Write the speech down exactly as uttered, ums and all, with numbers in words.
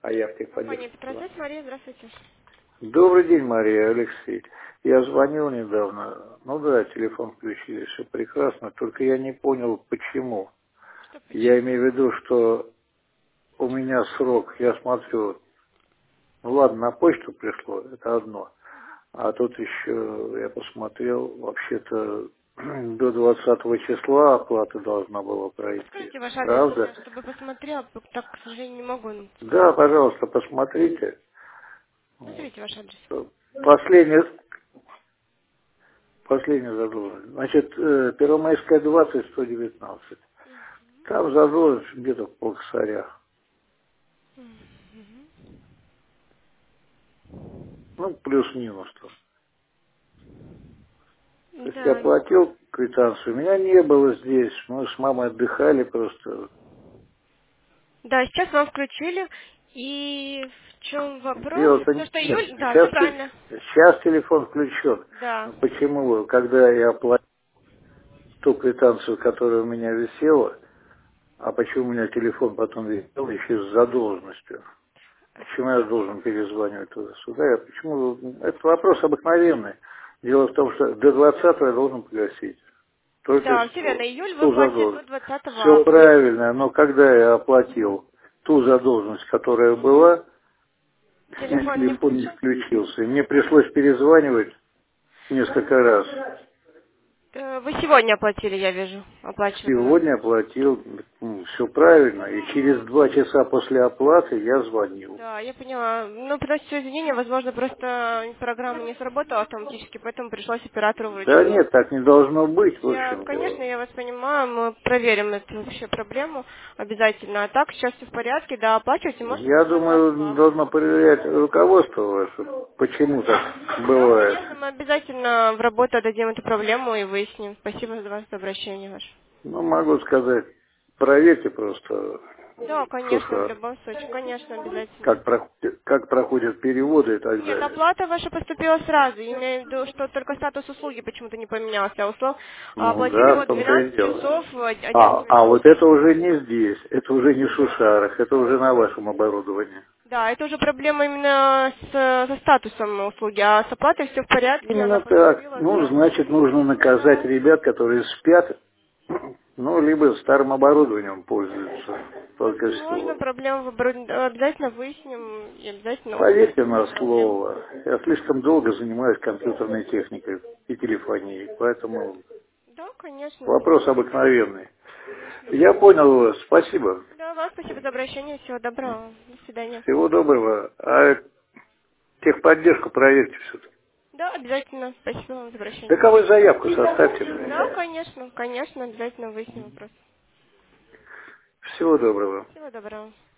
А я в Компания техподдержку Петросвязь, звоню. Мария, здравствуйте. Добрый день, Мария, Алексей. Я звонил недавно. Ну да, телефон включили, все прекрасно. Только я не понял, почему. Что, Я почему? имею в виду, что у меня срок, я смотрю, ну ладно, на почту пришло, это одно. А тут еще, я посмотрел, вообще-то до двадцатого числа оплата должна была пройти. Подскажите ваш адрес, Правда? э, чтобы посмотрела, п- так, к сожалению, не могу Да, сказать. пожалуйста, посмотрите. Вот. Назовите ваш адрес. Последний, последний задолженность. Значит, э, Первомайская двадцать, сто девятнадцать. Там задолженность где-то в полкосарях. Мгм. Ну, плюс-минус там. То есть я Да, платил квитанцию, меня не было здесь. Мы с мамой отдыхали просто. да, сейчас вам включили. И в чем вопрос? Дело-то То, что нет. июль, да, все Сейчас, те- правильно. сейчас телефон включен. Да. Но почему? Когда я оплатил ту квитанцию, которая у меня висела, а почему у меня телефон потом висел еще с задолженностью? Почему я должен перезванивать туда-сюда? Я почему? Это вопрос обыкновенный. Дело в том, что до двадцатого я должен погасить. Только Да, все верно. Июль вы ту платите до задолженность. двадцатого Все августа. правильно, но когда я оплатил ту задолженность, которая была, мне Телефон не телефон не включен? включился. И мне пришлось перезванивать несколько раз. Э, Вы сегодня оплатили, я вижу. Оплачивали у нас. Сегодня оплатил, все правильно, и через два часа после оплаты я звонил. Да, я поняла. Ну, приносит свои извинения, возможно, просто программа не сработала автоматически, поэтому пришлось оператору Да вручную. нет, так не должно быть, в Я, общем конечно, дело. я вас понимаю, мы проверим эту вообще проблему обязательно. А так, сейчас все в порядке, да, оплачивайте, можете Я до двадцатого думаю, должно августа. проверять руководство ваше, почему так Да, бывает. конечно, мы обязательно в работу отдадим эту проблему и выясним. Спасибо за ваше обращение ваше. Ну, могу сказать, проверьте просто, Да, что, конечно, в что любом случае, конечно, обязательно. как, проходят, как проходят переводы и так Нет, далее. оплата ваша поступила сразу. Я имею в виду, что только статус услуги почему-то не поменялся. Услов а Ну оплатили да, в вот том-то и двенадцать дело. часов А, одиннадцать а минут. вот это уже не здесь, это уже не в Шушарах, это уже на вашем оборудовании. Да, это уже проблема именно с, со статусом услуги, а с оплатой все в порядке, она Именно так. поступила Ну, сразу. значит, нужно наказать ребят, которые спят, ну, либо старым оборудованием пользуются. Только и Возможно, всего. проблема в оборудовании. Обязательно выясним и обязательно устраним Поверьте на эту проблему. слово, я слишком долго занимаюсь компьютерной техникой и телефонией, поэтому Да, конечно, вопрос обыкновенный. конечно. Я понял вас, спасибо. Да, вам спасибо за обращение, всего доброго, до свидания. Всего доброго. А техподдержку проверьте все-таки. Да, обязательно, спасибо вам за обращение. Таковой заявку составьте Да, мне. конечно, конечно, обязательно выясним вопрос. Всего доброго. Всего доброго.